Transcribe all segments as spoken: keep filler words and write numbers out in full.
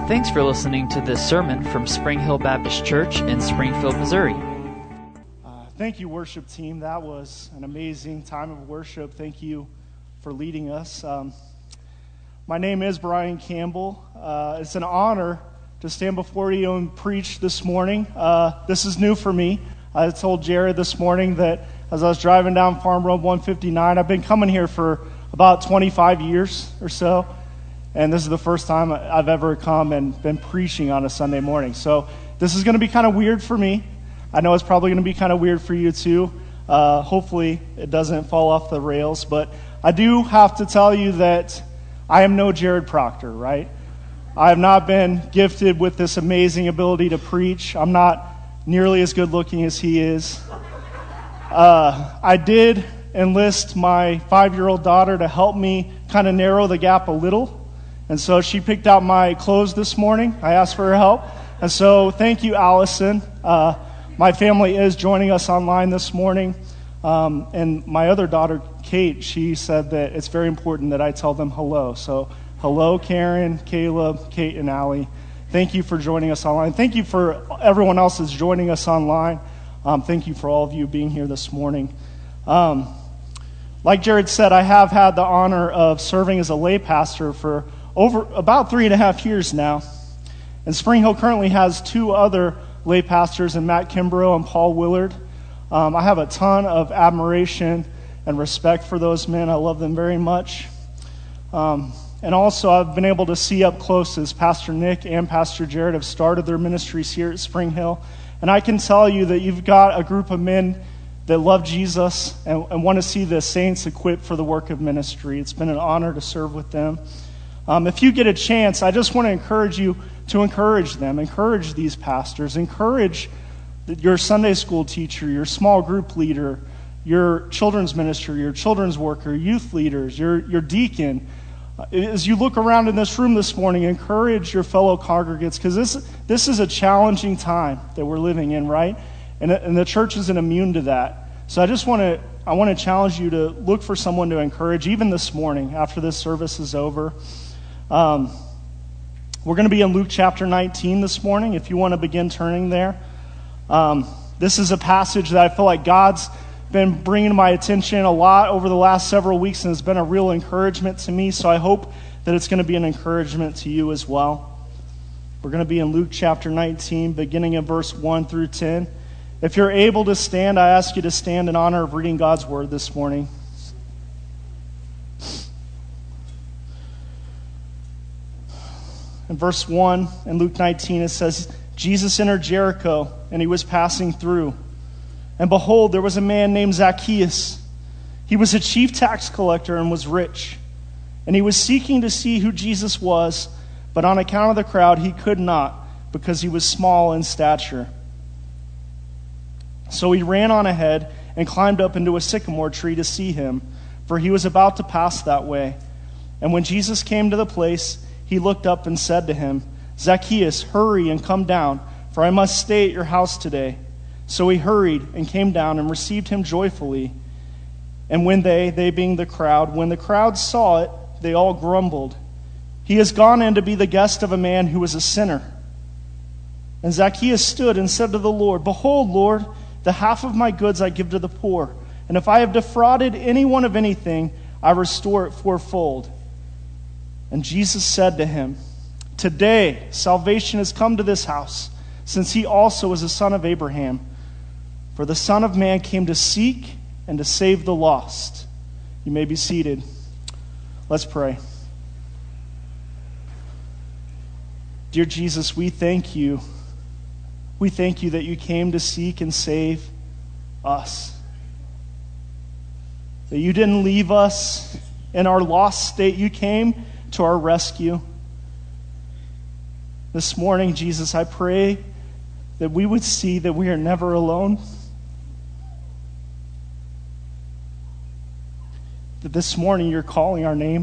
Thanks for listening to this sermon from Spring Hill Baptist Church in Springfield, Missouri. Uh, thank you, worship team. That was an amazing time of worship. Thank you for leading us. Um, my name is Brian Campbell. Uh, it's an honor to stand before you and preach this morning. Uh, this is new for me. I told Jared this morning that as I was driving down Farm Road one fifty-nine, I've been coming here for about twenty-five years or so. And this is the first time I've ever come and been preaching on a Sunday morning. So this is going to be kind of weird for me. I know it's probably going to be kind of weird for you too. Uh, hopefully it doesn't fall off the rails. But I do have to tell you that I am no Jared Proctor, right? I have not been gifted with this amazing ability to preach. I'm not nearly as good looking as he is. Uh, I did enlist my five-year-old daughter to help me kind of narrow the gap a little. And so she picked out my clothes this morning. I asked for her help. And so thank you, Allison. Uh, my family is joining us online this morning. Um, and my other daughter, Kate, she said that it's very important that I tell them hello. So hello, Karen, Caleb, Kate, and Allie. Thank you for joining us online. Thank you for everyone else that's joining us online. Um, thank you for all of you being here this morning. Um, like Jared said, I have had the honor of serving as a lay pastor for over about three and a half years now. And Spring Hill currently has two other lay pastors, in Matt Kimbrough and Paul Willard. Um, I have a ton of admiration and respect for those men. I love them very much. Um, and also I've been able to see up close as Pastor Nick and Pastor Jared have started their ministries here at Spring Hill. And I can tell you that you've got a group of men that love Jesus and, and want to see the saints equipped for the work of ministry. It's been an honor to serve with them. Um, if you get a chance, I just want to encourage you to encourage them, encourage these pastors, encourage your Sunday school teacher, your small group leader, your children's minister, your children's worker, youth leaders, your, your deacon. As you look around in this room this morning, encourage your fellow congregants, because this, this is a challenging time that we're living in, right? And, and the church isn't immune to that. So I just want to I want to challenge you to look for someone to encourage, even this morning after this service is over. Um, we're going to be in Luke chapter nineteen this morning, if you want to begin turning there. Um, this is a passage that I feel like God's been bringing to my attention a lot over the last several weeks, and it's been a real encouragement to me, so I hope that it's going to be an encouragement to you as well. We're going to be in Luke chapter nineteen, beginning in verse one through ten. If you're able to stand, I ask you to stand in honor of reading God's word this morning. In verse one, in Luke nineteen, it says, Jesus entered Jericho, and he was passing through. And behold, there was a man named Zacchaeus. He was a chief tax collector and was rich. And he was seeking to see who Jesus was, but on account of the crowd, he could not, because he was small in stature. So he ran on ahead and climbed up into a sycamore tree to see him, for he was about to pass that way. And when Jesus came to the place, he looked up and said to him, Zacchaeus, hurry and come down, for I must stay at your house today. So he hurried and came down and received him joyfully. And when they, they being the crowd, when the crowd saw it, they all grumbled. He has gone in to be the guest of a man who is a sinner. And Zacchaeus stood and said to the Lord, Behold, Lord, the half of my goods I give to the poor. And if I have defrauded anyone of anything, I restore it fourfold. And Jesus said to him, Today salvation has come to this house, since he also is a son of Abraham. For the Son of Man came to seek and to save the lost. You may be seated. Let's pray. Dear Jesus, we thank you. We thank you that you came to seek and save us. That you didn't leave us in our lost state. You came to our rescue. This morning, Jesus, I pray that we would see that we are never alone. That this morning you're calling our name.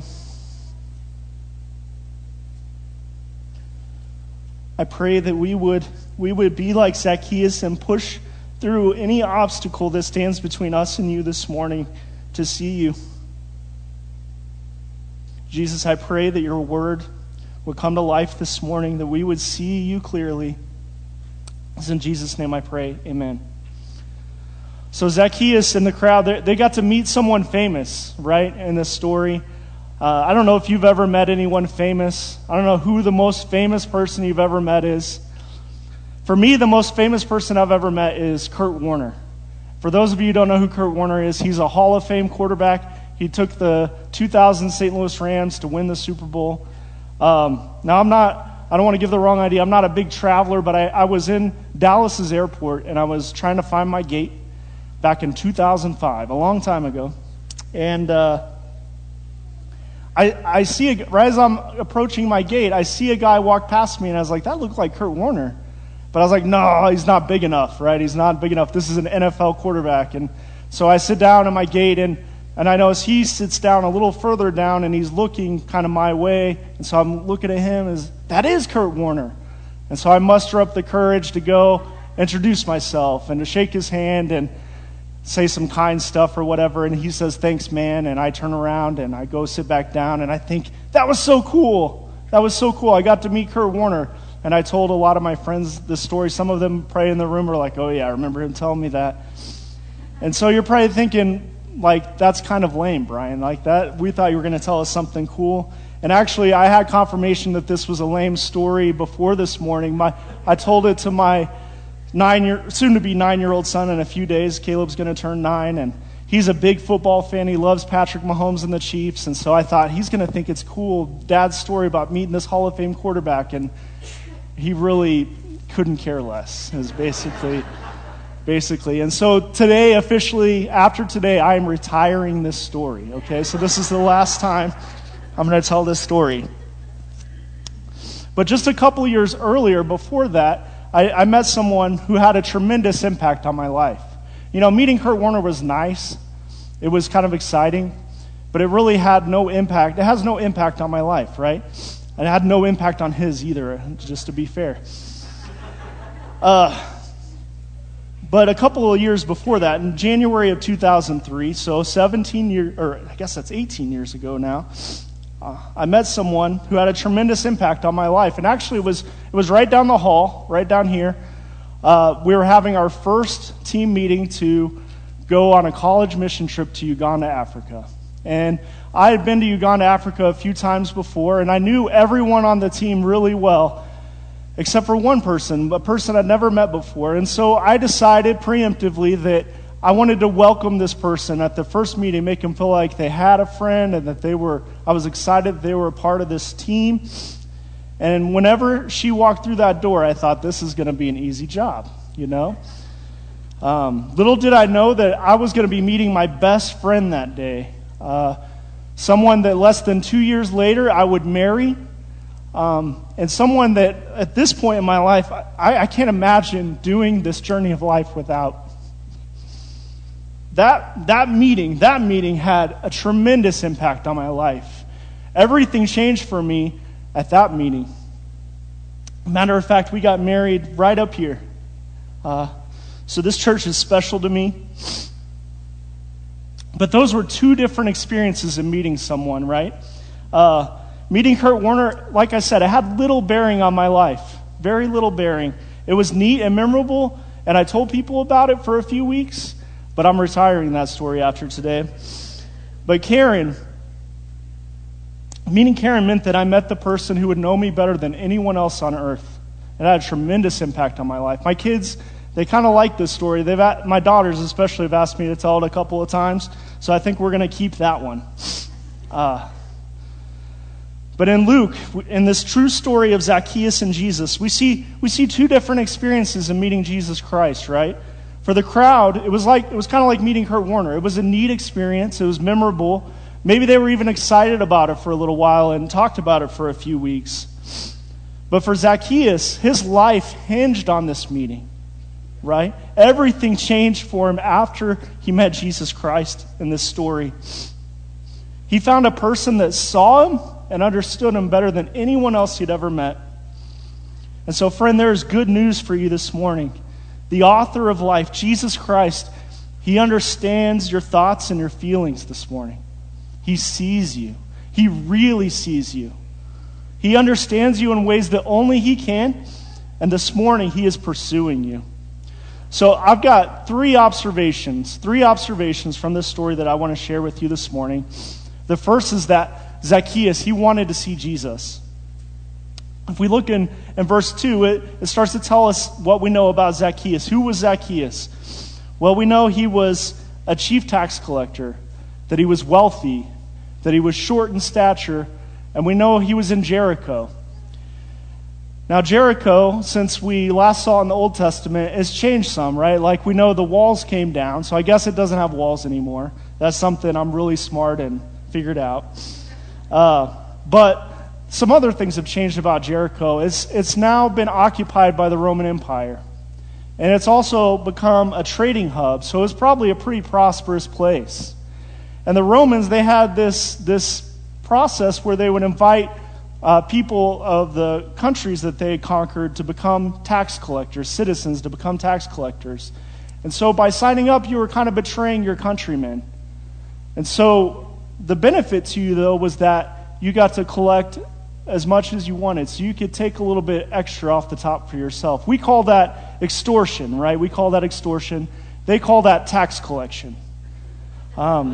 I pray that we would we would be like Zacchaeus and push through any obstacle that stands between us and you this morning to see you. Jesus, I pray that your word would come to life this morning, that we would see you clearly. It's in Jesus' name I pray, amen. So Zacchaeus and the crowd, they, they got to meet someone famous, right, in this story. Uh, I don't know if you've ever met anyone famous. I don't know who the most famous person you've ever met is. For me, the most famous person I've ever met is Kurt Warner. For those of you who don't know who Kurt Warner is, he's a Hall of Fame quarterback. He took the two thousand Saint Louis Rams to win the Super Bowl. Um, now, I'm not, I don't want to give the wrong idea. I'm not a big traveler, but I, I was in Dallas's airport, and I was trying to find my gate back in two thousand five, a long time ago. And uh, I, I see, a, right as I'm approaching my gate, I see a guy walk past me, and I was like, that looked like Kurt Warner. But I was like, no, he's not big enough, right? He's not big enough. This is an N F L quarterback. And so I sit down at my gate, and, and I notice he sits down a little further down, and he's looking kind of my way. And so I'm looking at him as, that is Kurt Warner. And so I muster up the courage to go introduce myself and to shake his hand and say some kind stuff or whatever. And he says, thanks, man. And I turn around, and I go sit back down, and I think, that was so cool. That was so cool. I got to meet Kurt Warner. And I told a lot of my friends this story. Some of them probably in the room were like, oh yeah, I remember him telling me that. And so you're probably thinking, like, that's kind of lame, Brian. Like that, we thought you were going to tell us something cool. And actually, I had confirmation that this was a lame story before this morning. My, I told it to my nine-year, soon-to-be nine-year-old son in a few days. Caleb's going to turn nine, and he's a big football fan. He loves Patrick Mahomes and the Chiefs. And so I thought, he's going to think it's cool, Dad's story about meeting this Hall of Fame quarterback. And he really couldn't care less, is basically, basically. And so today, officially, after today, I am retiring this story, okay? So this is the last time I'm going to tell this story. But just a couple years earlier, before that, I, I met someone who had a tremendous impact on my life. You know, meeting Kurt Warner was nice. It was kind of exciting, but it really had no impact. It has no impact on my life, right? And it had no impact on his either, just to be fair. Uh, but a couple of years before that, in January of two thousand three, so seventeen years, or I guess that's eighteen years ago now, uh, I met someone who had a tremendous impact on my life. And actually, it was it was right down the hall, right down here. Uh, we were having our first team meeting to go on a college mission trip to Uganda, Africa. And I had been to Uganda, Africa a few times before, and I knew everyone on the team really well, except for one person, a person I'd never met before. And so I decided preemptively that I wanted to welcome this person at the first meeting, make them feel like they had a friend and that they were, I was excited they were a part of this team. And whenever she walked through that door, I thought, this is going to be an easy job, you know? Um, little did I know that I was going to be meeting my best friend that day. Uh, someone that less than two years later I would marry, um, and someone that at this point in my life, I, I can't imagine doing this journey of life without. That, that meeting, that meeting had a tremendous impact on my life. Everything changed for me at that meeting. Matter of fact, we got married right up here. Uh, so this church is special to me. But those were two different experiences in meeting someone, right? Uh, meeting Kurt Warner, like I said, it had little bearing on my life. Very little bearing. It was neat and memorable, and I told people about it for a few weeks, but I'm retiring that story after today. But Karen, meeting Karen meant that I met the person who would know me better than anyone else on earth. It had a tremendous impact on my life. My kids, they kind of like this story. They've, my daughters especially have asked me to tell it a couple of times, so I think we're going to keep that one. Uh, but in Luke, in this true story of Zacchaeus and Jesus, we see we see two different experiences in meeting Jesus Christ, right? For the crowd, it was like it was kind of like meeting Kurt Warner. It was a neat experience. It was memorable. Maybe they were even excited about it for a little while and talked about it for a few weeks. But for Zacchaeus, his life hinged on this meeting. Right? Everything changed for him after he met Jesus Christ in this story. He found a person that saw him and understood him better than anyone else he'd ever met. And so, friend, there is good news for you this morning. The author of life, Jesus Christ, he understands your thoughts and your feelings this morning. He sees you. He really sees you. He He understands you in ways that only he can, and this morning he is pursuing you. So I've got three observations, three observations from this story that I want to share with you this morning. The first is that Zacchaeus, he wanted to see Jesus. If we look in, in verse two, it, it starts to tell us what we know about Zacchaeus. Who was Zacchaeus? Well, we know he was a chief tax collector, that he was wealthy, that he was short in stature, and we know he was in Jericho. Now, Jericho, since we last saw in the Old Testament, has changed some, right? Like we know the walls came down, so I guess it doesn't have walls anymore. That's something I'm really smart and figured out. Uh, but some other things have changed about Jericho. It's, it's now been occupied by the Roman Empire. And it's also become a trading hub, so it's probably a pretty prosperous place. And the Romans, they had this, this process where they would invite uh, people of the countries that they conquered to become tax collectors, citizens to become tax collectors. And so by signing up, you were kind of betraying your countrymen. And so the benefit to you, though, was that you got to collect as much as you wanted, so you could take a little bit extra off the top for yourself. We call that extortion, right? We call that extortion. They call that tax collection. Um,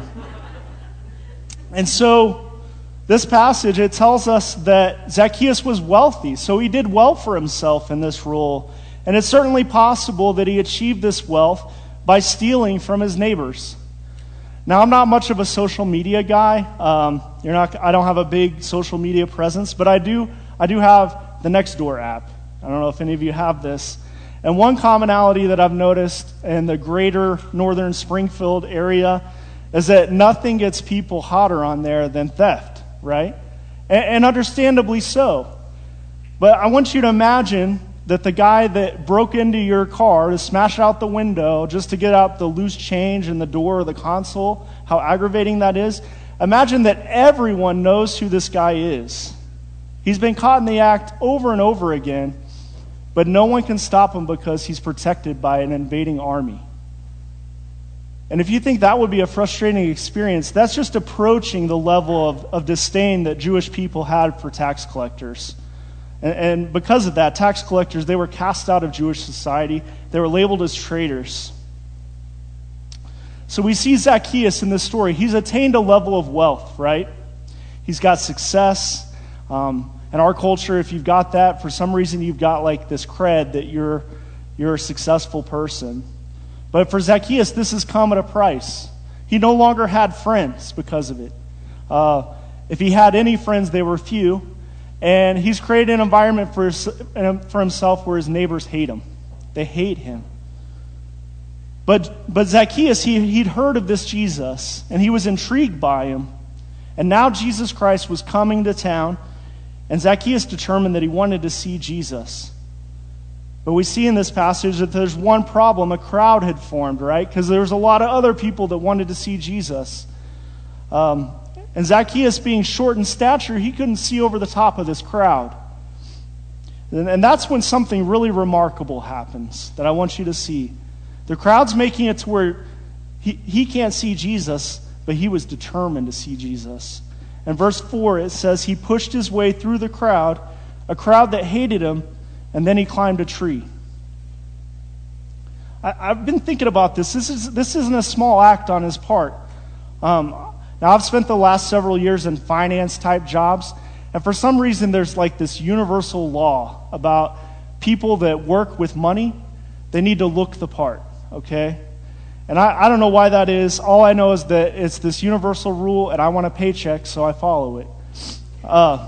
and so this passage, it tells us that Zacchaeus was wealthy, so he did well for himself in this role. And it's certainly possible that he achieved this wealth by stealing from his neighbors. Now, I'm not much of a social media guy. Um, you're not. I don't have a big social media presence, but I do. I do have the Nextdoor app. I don't know if any of you have this. And one commonality that I've noticed in the greater northern Springfield area is that nothing gets people hotter on there than theft, right? And, and understandably so. But I want you to imagine that the guy that broke into your car to smash out the window just to get out the loose change in the door or the console, how aggravating that is. Imagine that everyone knows who this guy is. He's been caught in the act over and over again, but no one can stop him because he's protected by an invading army. And if you think that would be a frustrating experience, that's just approaching the level of, of disdain that Jewish people had for tax collectors. And because of that, tax collectors, they were cast out of Jewish society. They were labeled as traitors. So we see Zacchaeus in this story. He's attained a level of wealth, right? He's got success. Um, in our culture, if you've got that, for some reason you've got like this cred that you're, you're a successful person. But for Zacchaeus, this has come at a price. He no longer had friends because of it. Uh, if he had any friends, they were few. And he's created an environment for, his, for himself where his neighbors hate him. They hate him. But, but Zacchaeus, he, he'd heard of this Jesus, and he was intrigued by him. And now Jesus Christ was coming to town, and Zacchaeus determined that he wanted to see Jesus. But we see in this passage that there's one problem. A crowd had formed, right? Because there was a lot of other people that wanted to see Jesus. Um And Zacchaeus, being short in stature, he couldn't see over the top of this crowd. And, and that's when something really remarkable happens that I want you to see. The crowd's making it to where he, he can't see Jesus, but he was determined to see Jesus. In verse four, it says, he pushed his way through the crowd, a crowd that hated him, and then he climbed a tree. I, I've been thinking about this. This, is, this isn't a small act on his part. Um Now, I've spent the last several years in finance-type jobs, and for some reason there's like this universal law about people that work with money, they need to look the part, okay? And I, I don't know why that is. All I know is that it's this universal rule, and I want a paycheck, so I follow it. Uh,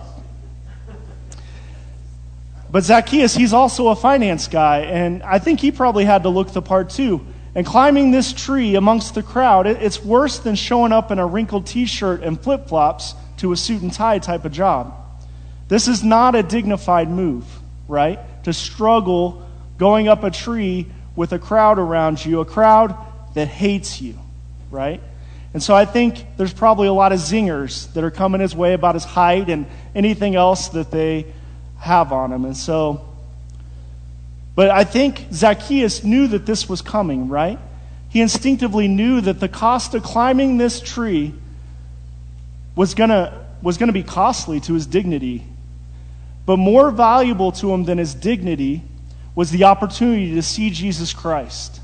but Zacchaeus, he's also a finance guy, and I think he probably had to look the part too. And climbing this tree amongst the crowd, it's worse than showing up in a wrinkled t-shirt and flip-flops to a suit and tie type of job. This is not a dignified move, right? To struggle going up a tree with a crowd around you, a crowd that hates you, right? And so I think there's probably a lot of zingers that are coming his way about his height and anything else that they have on him. And so... But I think Zacchaeus knew that this was coming, right? He instinctively knew that the cost of climbing this tree was gonna was gonna be costly to his dignity. But more valuable to him than his dignity was the opportunity to see Jesus Christ.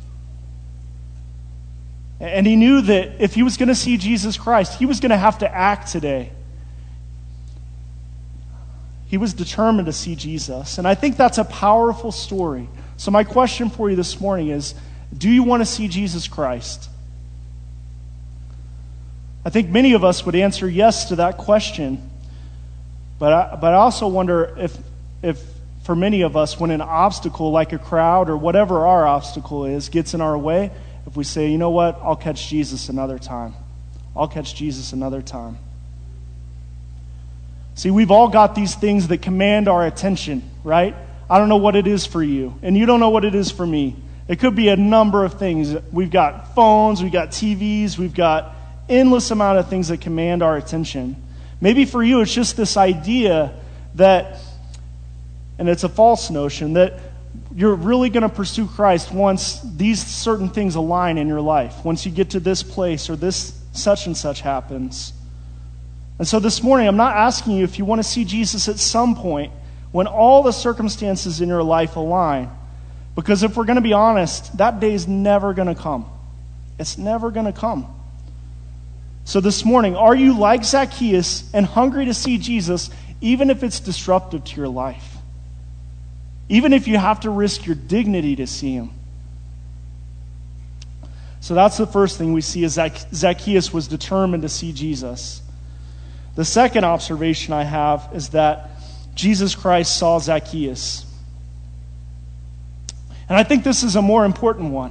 And he knew that if he was going to see Jesus Christ, he was going to have to act today. He was determined to see Jesus. And I think that's a powerful story. So my question for you this morning is, do you want to see Jesus Christ? I think many of us would answer yes to that question. But I, but I also wonder if, if for many of us, when an obstacle like a crowd or whatever our obstacle is gets in our way, if we say, you know what, I'll catch Jesus another time. I'll catch Jesus another time. See, we've all got these things that command our attention, right? I don't know what it is for you, and you don't know what it is for me. It could be a number of things. We've got phones, we've got T Vs, we've got endless amount of things that command our attention. Maybe for you it's just this idea that, and it's a false notion, that you're really going to pursue Christ once these certain things align in your life, once you get to this place or this such and such happens. And so this morning, I'm not asking you if you want to see Jesus at some point when all the circumstances in your life align. Because if we're going to be honest, that day is never going to come. It's never going to come. So this morning, are you like Zacchaeus and hungry to see Jesus, even if it's disruptive to your life? Even if you have to risk your dignity to see him? So that's the first thing we see, is that Zacchaeus was determined to see Jesus. The second observation I have is that Jesus Christ saw Zacchaeus. And I think this is a more important one.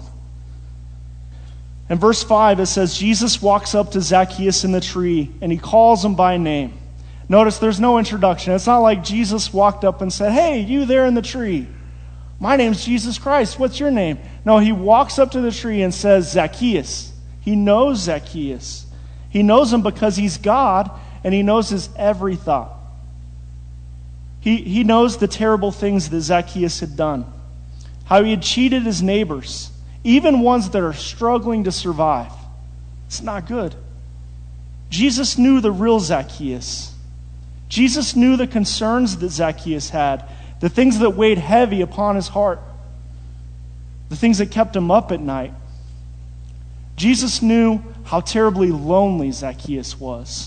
In verse five, it says, Jesus walks up to Zacchaeus in the tree, and he calls him by name. Notice there's no introduction. It's not like Jesus walked up and said, hey, you there in the tree. My name's Jesus Christ. What's your name? No, he walks up to the tree and says, Zacchaeus. He knows Zacchaeus. He knows him because he's God, and he knows his every thought. He, he knows the terrible things that Zacchaeus had done. How he had cheated his neighbors, even ones that are struggling to survive. It's not good. Jesus knew the real Zacchaeus. Jesus knew the concerns that Zacchaeus had, the things that weighed heavy upon his heart, the things that kept him up at night. Jesus knew how terribly lonely Zacchaeus was.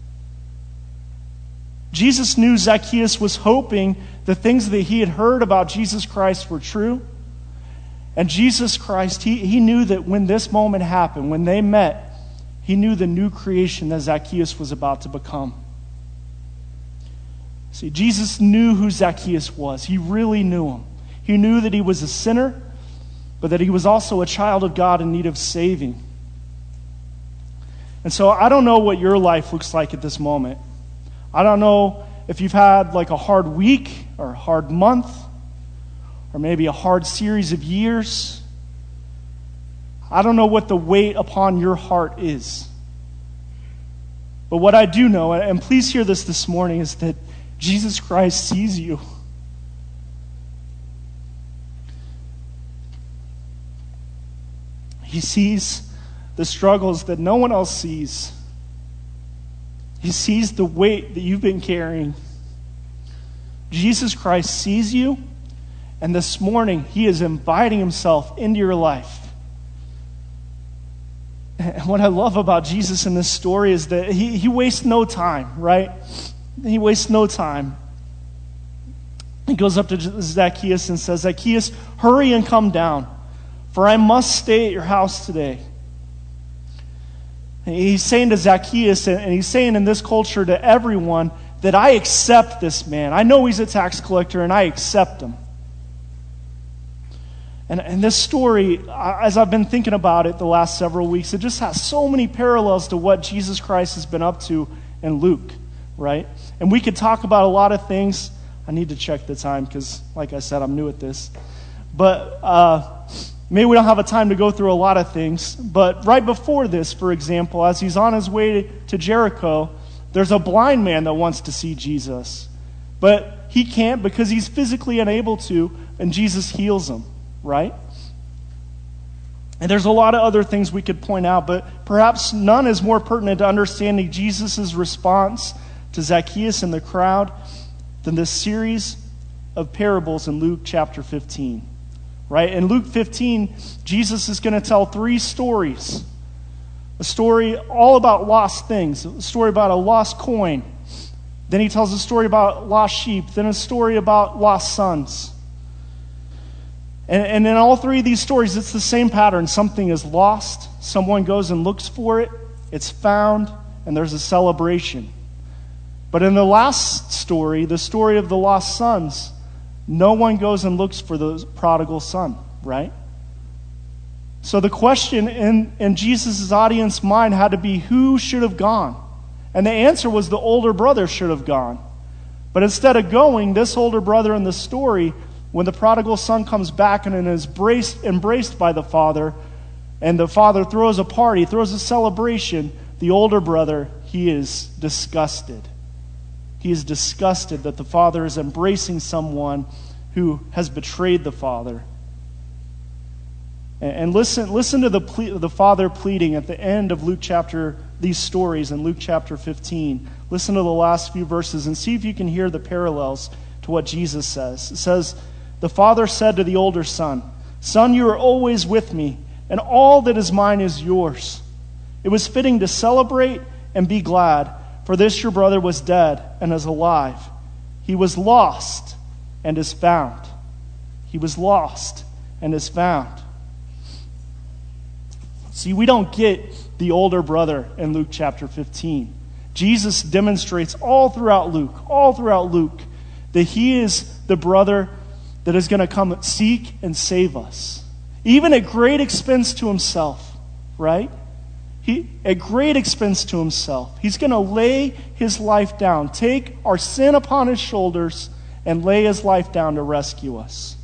Jesus knew Zacchaeus was hoping the things that he had heard about Jesus Christ were true. And Jesus Christ, he, he knew that when this moment happened, when they met, he knew the new creation that Zacchaeus was about to become. See, Jesus knew who Zacchaeus was. He really knew him. He knew that he was a sinner, but that he was also a child of God in need of saving. And so I don't know what your life looks like at this moment. I don't know if you've had like a hard week or a hard month or maybe a hard series of years. I don't know what the weight upon your heart is. But what I do know, and please hear this this morning, is that Jesus Christ sees you. He sees the struggles that no one else sees. He sees the weight that you've been carrying. Jesus Christ sees you, and this morning he is inviting himself into your life. And what I love about Jesus in this story is that he, he wastes no time, right? He wastes no time. He goes up to Zacchaeus and says, Zacchaeus, hurry and come down, for I must stay at your house today. And he's saying to Zacchaeus, and he's saying in this culture to everyone, that I accept this man. I know he's a tax collector, and I accept him. And, and this story, as I've been thinking about it the last several weeks, it just has so many parallels to what Jesus Christ has been up to in Luke, right? And we could talk about a lot of things. I need to check the time because, like I said, I'm new at this. But uh, maybe we don't have a time to go through a lot of things. But right before this, for example, as he's on his way to Jericho, there's a blind man that wants to see Jesus. But he can't because he's physically unable to, and Jesus heals him. Right? And there's a lot of other things we could point out, but perhaps none is more pertinent to understanding Jesus' response to Zacchaeus and the crowd than this series of parables in Luke chapter fifteen, right? In Luke fifteen, Jesus is going to tell three stories. A story all about lost things, a story about a lost coin. Then he tells a story about lost sheep, then a story about lost sons. And, and in all three of these stories, it's the same pattern. Something is lost, someone goes and looks for it, it's found, and there's a celebration. But in the last story, the story of the lost sons, no one goes and looks for the prodigal son, right? So the question in, in Jesus' audience mind had to be, who should have gone? And the answer was the older brother should have gone. But instead of going, this older brother in the story, when the prodigal son comes back and is embraced, embraced by the father, and the father throws a party, throws a celebration, the older brother, he is disgusted. He is disgusted that the father is embracing someone who has betrayed the father. And, and listen, listen to the ple- the father pleading at the end of Luke chapter, these stories in Luke chapter fifteen. Listen to the last few verses and see if you can hear the parallels to what Jesus says. It says, the father said to the older son, "Son, you are always with me, and all that is mine is yours. It was fitting to celebrate and be glad, for this your brother was dead and is alive. He was lost and is found." He was lost and is found. See, we don't get the older brother in Luke chapter fifteen. Jesus demonstrates all throughout Luke, all throughout Luke, that he is the brother that is going to come seek and save us. Even at great expense to himself, right? He, at great expense to himself. He's going to lay his life down, take our sin upon his shoulders, and lay his life down to rescue us.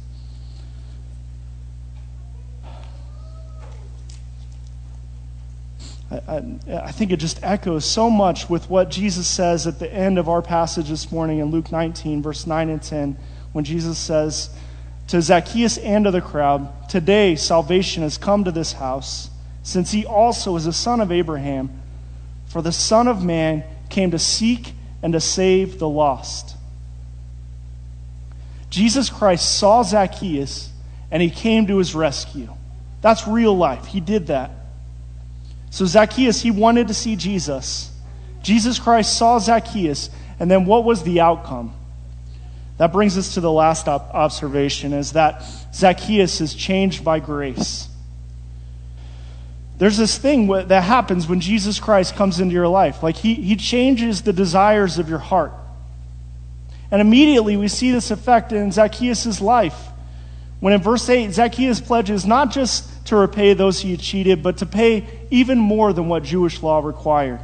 I, I, I think it just echoes so much with what Jesus says at the end of our passage this morning in Luke nineteen, verse nine and ten, when Jesus says to Zacchaeus and to the crowd, "Today salvation has come to this house, since he also is a son of Abraham. For the Son of Man came to seek and to save the lost." Jesus Christ saw Zacchaeus and he came to his rescue. That's real life. He did that. So Zacchaeus, he wanted to see Jesus. Jesus Christ saw Zacchaeus, and then what was the outcome? That brings us to the last op- observation, is that Zacchaeus is changed by grace. There's this thing that happens when Jesus Christ comes into your life. Like he, he changes the desires of your heart. And immediately we see this effect in Zacchaeus' life. When in verse eight, Zacchaeus pledges not just to repay those he had cheated, but to pay even more than what Jewish law required.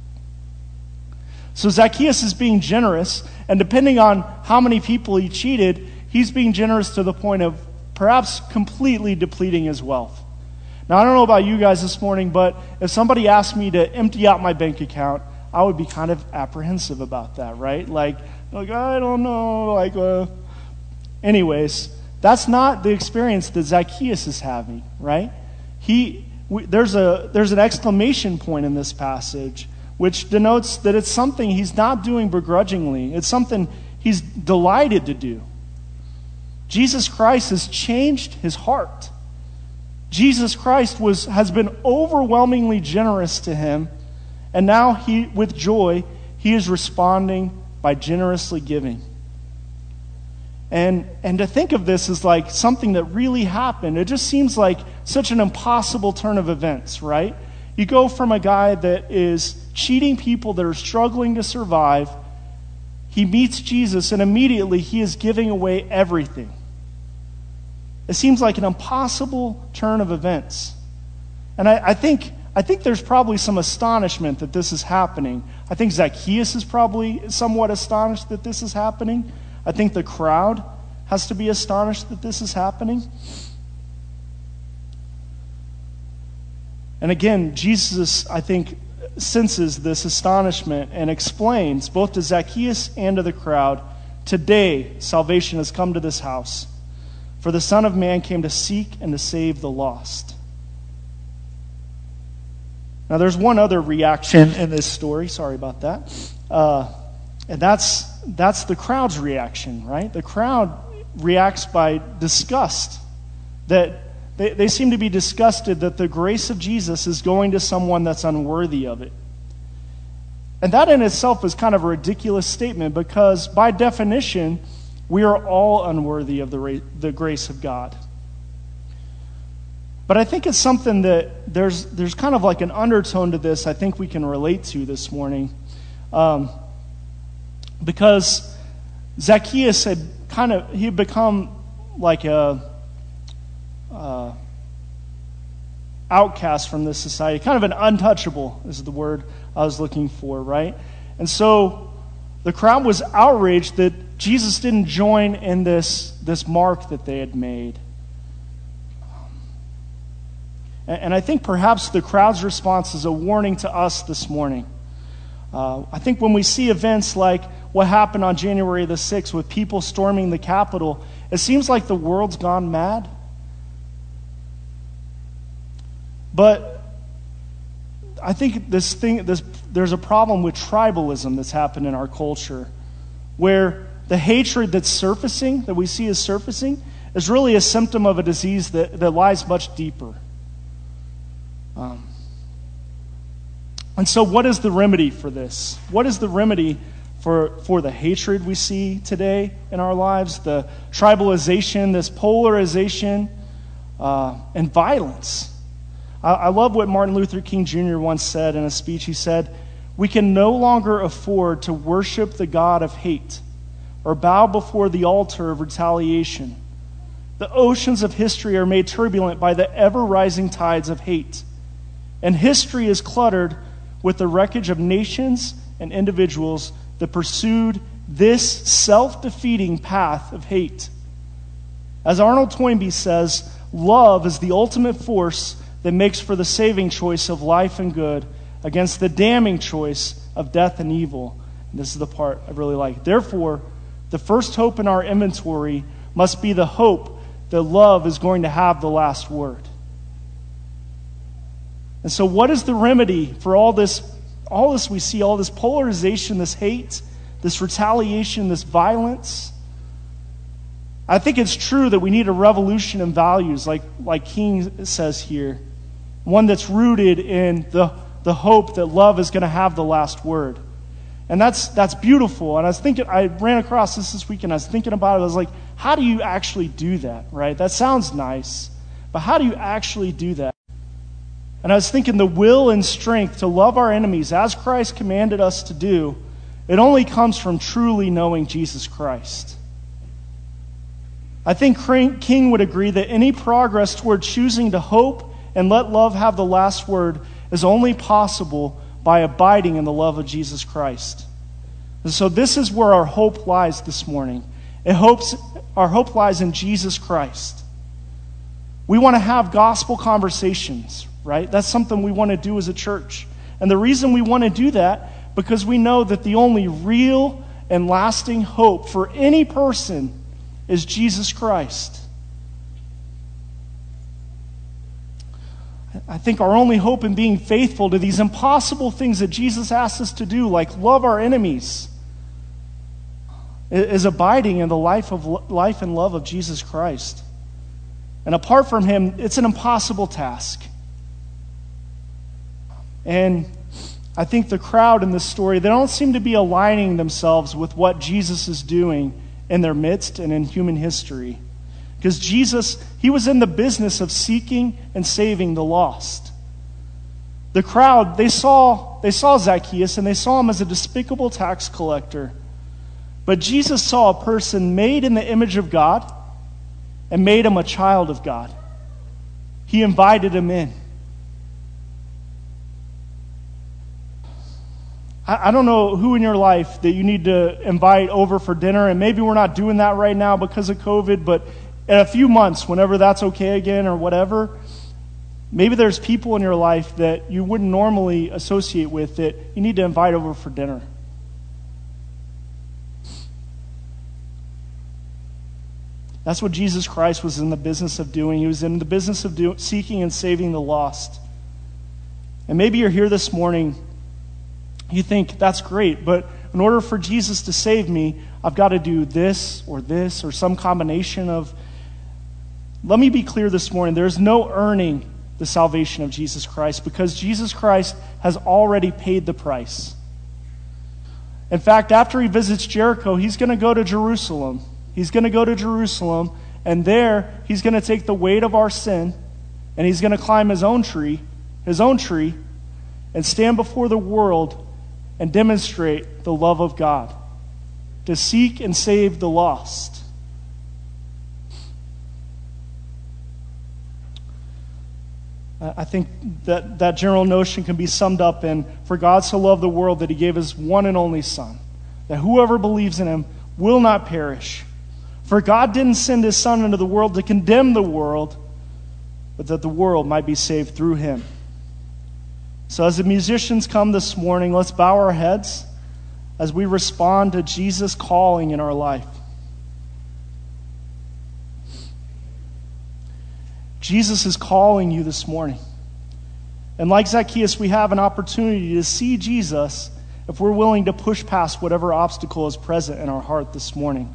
So Zacchaeus is being generous, and depending on how many people he cheated, he's being generous to the point of perhaps completely depleting his wealth. Now, I don't know about you guys this morning, but if somebody asked me to empty out my bank account, I would be kind of apprehensive about that, right? Like, like I don't know, like, uh... anyways, that's not the experience that Zacchaeus is having, right? He, we, there's a there's an exclamation point in this passage, which denotes that it's something he's not doing begrudgingly. It's something he's delighted to do. Jesus Christ has changed his heart. Jesus Christ was has been overwhelmingly generous to him, and now he, with joy, he is responding by generously giving. And and to think of this as like something that really happened, it just seems like such an impossible turn of events, right? You go from a guy that is cheating people that are struggling to survive, he meets Jesus, and immediately he is giving away everything. It seems like an impossible turn of events. And I, I think I think there's probably some astonishment that this is happening. I think Zacchaeus is probably somewhat astonished that this is happening. I think the crowd has to be astonished that this is happening. And again, Jesus, I think, senses this astonishment and explains, both to Zacchaeus and to the crowd, "Today salvation has come to this house, for the Son of Man came to seek and to save the lost." Now, there's one other reaction in this story. Sorry about that. Uh, and that's that's the crowd's reaction, right? The crowd reacts by disgust. That they, they seem to be disgusted that the grace of Jesus is going to someone that's unworthy of it. And that in itself is kind of a ridiculous statement because by definition, we are all unworthy of the, ra- the grace of God. But I think it's something that there's there's kind of like an undertone to this I think we can relate to this morning. Um, because Zacchaeus had kind of, he had become like a uh, outcast from this society, kind of an untouchable is the word I was looking for, right? And so the crowd was outraged that Jesus didn't join in this, this mark that they had made. And, and I think perhaps the crowd's response is a warning to us this morning. Uh, I think when we see events like what happened on January the sixth with people storming the Capitol, it seems like the world's gone mad. But I think this thing, this there's a problem with tribalism that's happened in our culture, where the hatred that's surfacing, that we see as surfacing, is really a symptom of a disease that, that lies much deeper. Um, and so what is the remedy for this? What is the remedy for, for the hatred we see today in our lives, the tribalization, this polarization, uh, and violence? I love what Martin Luther King Junior once said in a speech. He said, "We can no longer afford to worship the God of hate or bow before the altar of retaliation. The oceans of history are made turbulent by the ever-rising tides of hate, and history is cluttered with the wreckage of nations and individuals that pursued this self-defeating path of hate. As Arnold Toynbee says, love is the ultimate force that makes for the saving choice of life and good against the damning choice of death and evil." And this is the part I really like. "Therefore, the first hope in our inventory must be the hope that love is going to have the last word." And so what is the remedy for all this, all this we see, all this polarization, this hate, this retaliation, this violence? I think it's true that we need a revolution in values, like, like King says here. One that's rooted in the, the hope that love is going to have the last word. And that's that's beautiful. And I was thinking, I ran across this this weekend. I was thinking about it. I was like, how do you actually do that, right? That sounds nice, but how do you actually do that? And I was thinking the will and strength to love our enemies as Christ commanded us to do, it only comes from truly knowing Jesus Christ. I think King would agree that any progress toward choosing to hope and let love have the last word is only possible by abiding in the love of Jesus Christ. And so this is where our hope lies this morning. It hopes, our hope lies in Jesus Christ. We want to have gospel conversations, right? That's something we want to do as a church. And the reason we want to do that, because we know that the only real and lasting hope for any person is Jesus Christ. I think our only hope in being faithful to these impossible things that Jesus asks us to do, like love our enemies, is abiding in the life of life and love of Jesus Christ. And apart from him, it's an impossible task. And I think the crowd in this story, they don't seem to be aligning themselves with what Jesus is doing in their midst and in human history. Because Jesus, he was in the business of seeking and saving the lost. The crowd, they saw, they saw Zacchaeus and they saw him as a despicable tax collector. But Jesus saw a person made in the image of God and made him a child of God. He invited him in. I don't know who in your life that you need to invite over for dinner, and maybe we're not doing that right now because of COVID, but in a few months, whenever that's okay again or whatever, maybe there's people in your life that you wouldn't normally associate with that you need to invite over for dinner. That's what Jesus Christ was in the business of doing. He was in the business of do- seeking and saving the lost. And maybe you're here this morning, you think, that's great, but in order for Jesus to save me, I've got to do this or this or some combination of. Let me be clear this morning. There's no earning the salvation of Jesus Christ because Jesus Christ has already paid the price. In fact, after he visits Jericho, he's going to go to Jerusalem. He's going to go to Jerusalem, and there he's going to take the weight of our sin, and he's going to climb his own tree, his own tree, and stand before the world and demonstrate the love of God, to seek and save the lost. I think that that general notion can be summed up in, for God so loved the world that he gave his one and only Son, that whoever believes in him will not perish. For God didn't send his Son into the world to condemn the world, but that the world might be saved through him. So as the musicians come this morning, let's bow our heads as we respond to Jesus' calling in our life. Jesus is calling you this morning. And like Zacchaeus, we have an opportunity to see Jesus if we're willing to push past whatever obstacle is present in our heart this morning.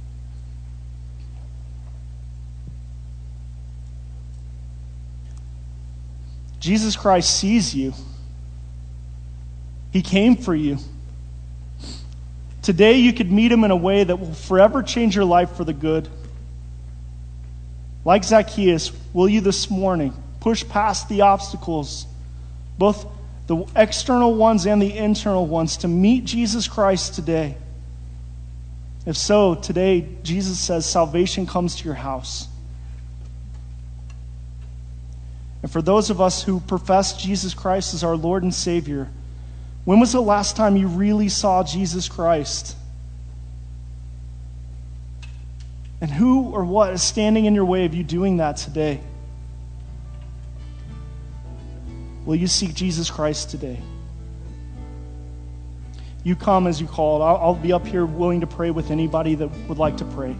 Jesus Christ sees you. He came for you. Today you could meet him in a way that will forever change your life for the good. Like Zacchaeus, will you this morning push past the obstacles, both the external ones and the internal ones, to meet Jesus Christ today? If so, today Jesus says salvation comes to your house. And for those of us who profess Jesus Christ as our Lord and Savior, when was the last time you really saw Jesus Christ? And who or what is standing in your way of you doing that today? Will you seek Jesus Christ today? You come as you called. I'll, I'll be up here willing to pray with anybody that would like to pray.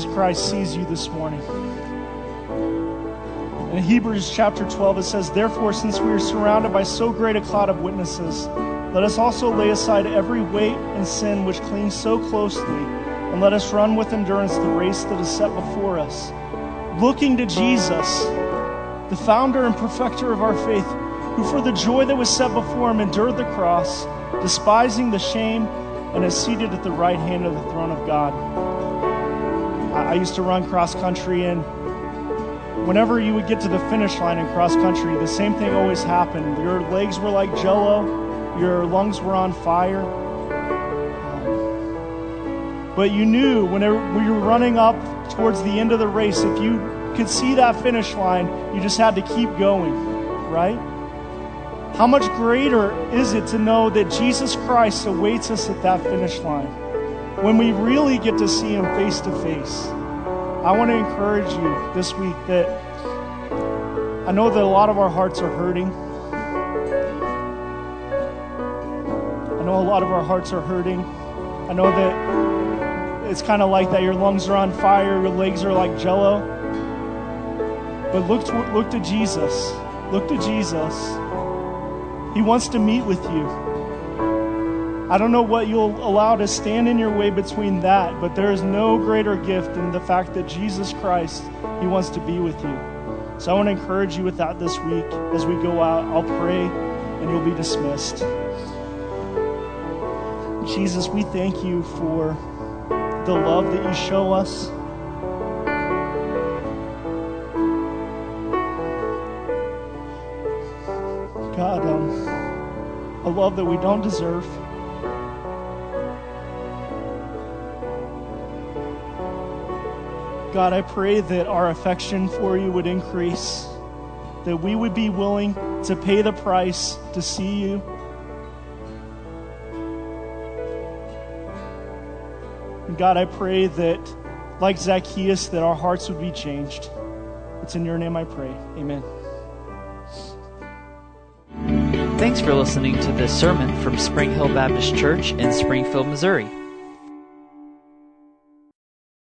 Christ sees you this morning. In Hebrews chapter twelve, it says, "Therefore, since we are surrounded by so great a cloud of witnesses, let us also lay aside every weight and sin which clings so closely, and let us run with endurance the race that is set before us, looking to Jesus, the founder and perfecter of our faith, who for the joy that was set before him endured the cross, despising the shame, and is seated at the right hand of the throne of God." I, I used to run cross country, and whenever you would get to the finish line in cross country, the same thing always happened. Your legs were like jello, your lungs were on fire. Um, but you knew whenever you were running up towards the end of the race, if you could see that finish line, you just had to keep going, right? How much greater is it to know that Jesus Christ awaits us at that finish line when we really get to see him face to face? I want to encourage you this week that I know that a lot of our hearts are hurting. I know a lot of our hearts are hurting. I know that it's kind of like that. Your lungs are on fire. Your legs are like jello. But look to, look to Jesus. Look to Jesus. He wants to meet with you. I don't know what you'll allow to stand in your way between that, but there is no greater gift than the fact that Jesus Christ, he wants to be with you. So I want to encourage you with that this week. As we go out, I'll pray and you'll be dismissed. Jesus, we thank you for the love that you show us. God, um, a love that we don't deserve. God, I pray that our affection for you would increase, that we would be willing to pay the price to see you. And God, I pray that, like Zacchaeus, that our hearts would be changed. It's in your name I pray. Amen. Thanks for listening to this sermon from Spring Hill Baptist Church in Springfield, Missouri.